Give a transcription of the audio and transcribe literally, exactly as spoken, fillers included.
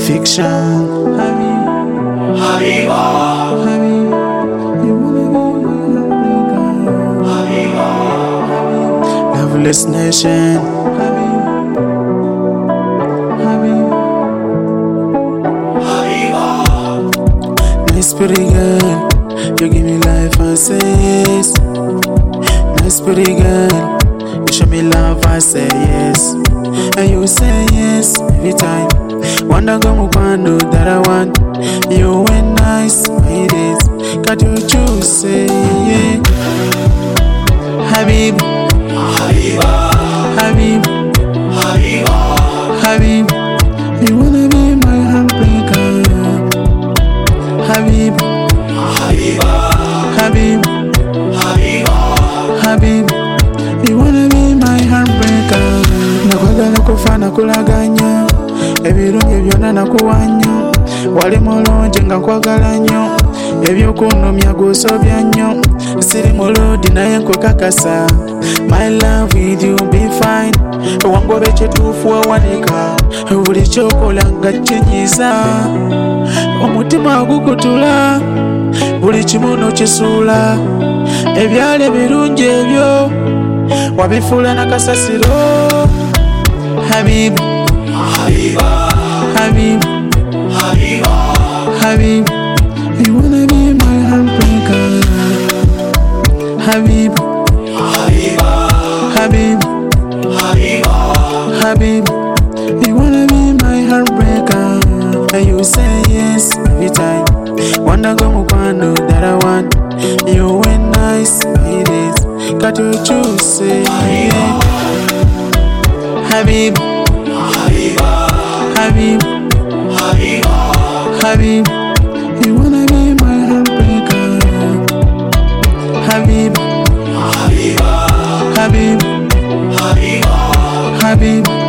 fiction. Habib, Habiba, Habib, you wanna be my Habiba, loveless nation. Habib, Habib, Habiba, nice pretty girl, you give me life and say yes. Nice pretty girl, you show me love, I say yes. And you say yes every time. Wanda go mukwano that I want. You were nice, my days. Got you choose, say yeah. Habib, Habiba, Habib, Habiba, Habib, you wanna be my heartbreaker. Habib, Habiba, Habib, Habiba, Habib, you wanna be my heartbreaker. Nakwagala kufa nakulaganya, ebirungi byonna nakuwanya. Wali mulungi nga nkwagala nnyo, ebyokunumya gusobya nnyo. Siri muludi naye nkukakasa, my love with you be fine. Wangoba ekituufu wawanika, buli kyokola nga kinyiza. Omutima gukutula, buli kimu n'okisuula. Ebyali ebirungi ebyo wabifuula nakasasiro. Habib, Habiba, Habib, Habiba, Habib, you wanna be my heartbreaker. Habib, Habiba, Habib, Habiba, Habib, you wanna be my heartbreaker. And you say yes every time. Wanda go mukwano that I want. You were nice, it is. Got to choose, say yeah. Habib, Habiba, Habib, Habiba, Habib, you wanna be my heartbreaker. Habib, Habiba, Habib, Habiba, Habib.